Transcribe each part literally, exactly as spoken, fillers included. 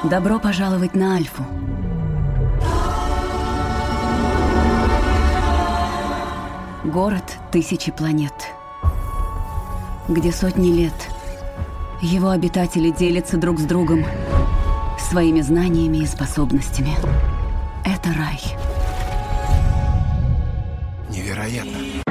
Добро пожаловать на Альфу. Город тысячи планет, где сотни лет его обитатели делятся друг с другом своими знаниями и способностями. Это рай. Невероятно.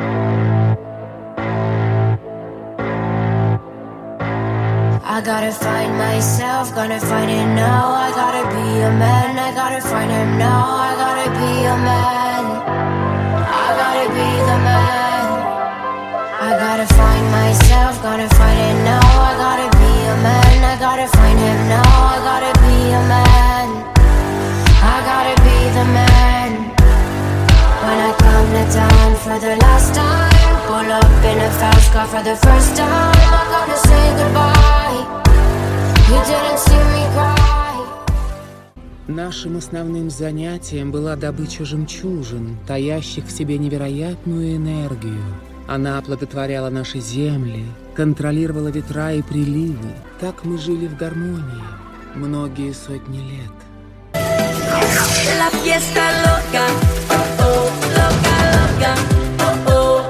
I gotta find myself, gonna find it now. I gotta be a man, I gotta find him now. I gotta be a man, I gotta be the man. I gotta find myself, gonna find it now. I gotta be a man, I gotta find him now. I gotta be a man, I gotta be the man. When I come to town for the last time, pull up in a fast car for the first time. I'm gonna say goodbye. You didn't see me cry. Нашим основным занятием была добыча жемчужин, таящих в себе невероятную энергию. Она оплодотворяла наши земли, контролировала ветра и приливы. Так мы жили в гармонии многие сотни лет. La fiesta loca, oh oh, loca, loca, oh oh.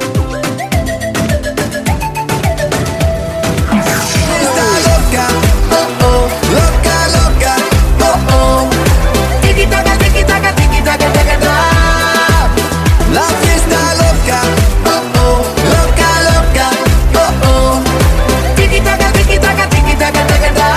Fiesta loca, oh oh, loca, loca, oh oh. Tiki taka, tiki taka, tiki taka, taka, taka. La fiesta loca, oh oh, loca, loca, oh oh. Tiki taka, tiki taka, tiki taka, taka, taka.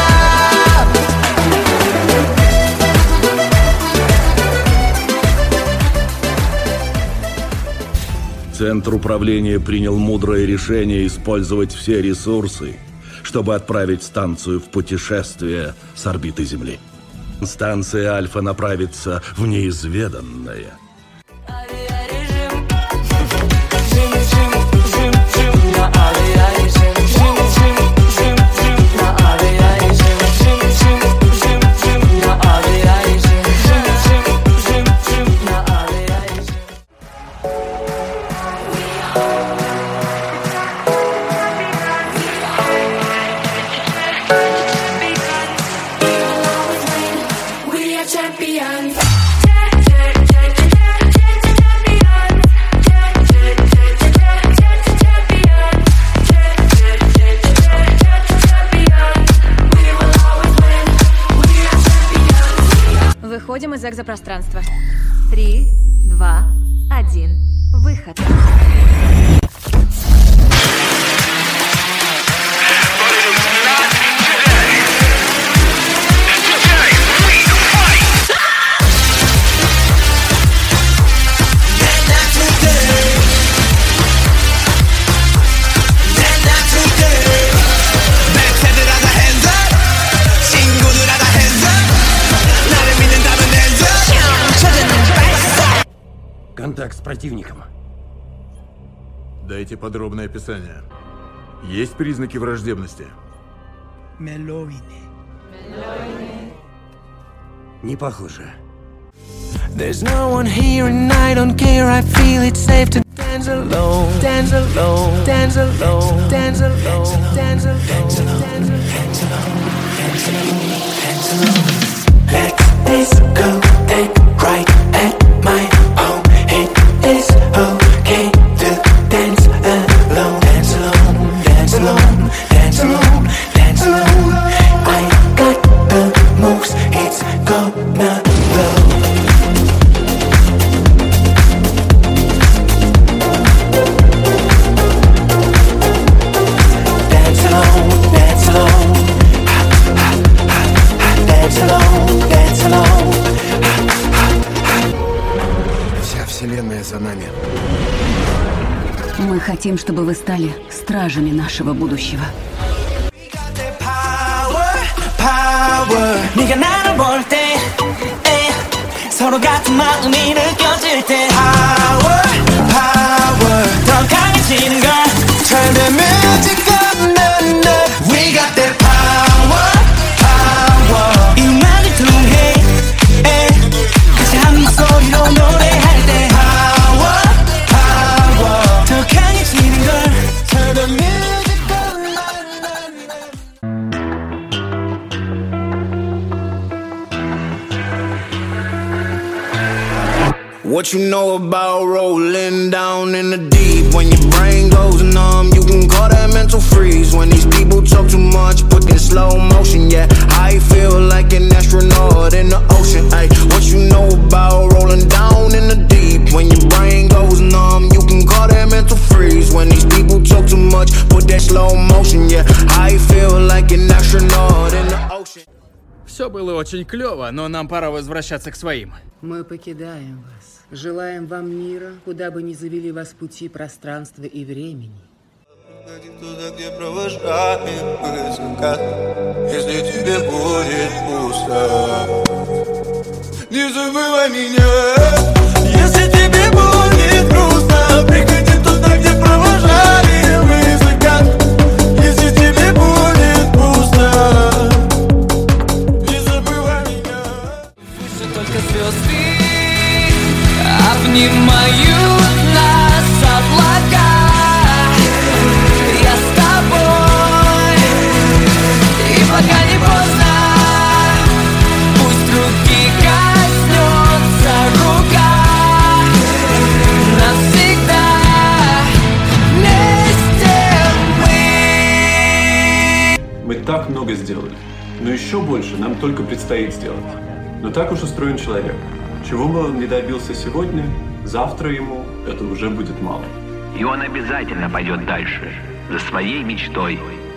Центр управления принял мудрое решение использовать все ресурсы, чтобы отправить станцию в путешествие с орбиты Земли. Станция Альфа направится в неизведанное. Выходим из экзопространства. Три, два, один. Выход. Контакт с противником. Дайте подробное описание. Есть признаки враждебности? Меловини. Не похоже. There's no one here and I don't care. I feel it's safe to dance alone, dance alone, dance alone, dance alone, dance alone, dance alone, dance alone, dance alone, dance alone. Let this go, take right at my home. It is okay to dance alone, dance alone, dance alone, dance alone, dance alone. I got the moves, it's gonna blow. Dance alone, dance alone, dance alone, dance alone. Вся вселенная за нами. Мы хотим, чтобы вы стали стражами нашего будущего. 네가 나를 볼 때 서로 같은 마음이 느껴질 때 Power, power 더 강해지는 걸 Turn the music up, no, no. We got that power, power 이 음악을 통해 같이 한 목소리로 노래할 때 Power, power 더 강해지는 걸 Turn the music up, no, no, no. What you know about rolling down in the deep? When your brain goes numb, you can call that mental freeze. When these people talk too much, put in slow motion, yeah. I feel like an astronaut in the ocean, ay. What you know about rolling down in the deep? When your brain goes numb, you can call that mental freeze. When these people talk too much, put that slow motion, yeah. I feel like an astronaut in the ocean. Все было очень клево, но нам пора возвращаться к своим. Мы покидаем вас. Желаем вам мира, куда бы ни завели вас пути пространства и времени. Туда, где провожаем мы закат. Если тебе будет пусто, не забывай меня. Если тебе будет грустно, приходи туда, где провожаем мы закат. Если тебе будет пусто, не забывай меня. Выше только звезды обнимают нас облака. Я с тобой, и пока не поздно, пусть руки коснется рука. Навсегда вместе мы. Мы так много сделали, но еще больше нам только предстоит сделать. Но так уж устроен человек. Чего бы он не добился сегодня, завтра ему это уже будет мало. И он обязательно пойдет дальше, за своей мечтой.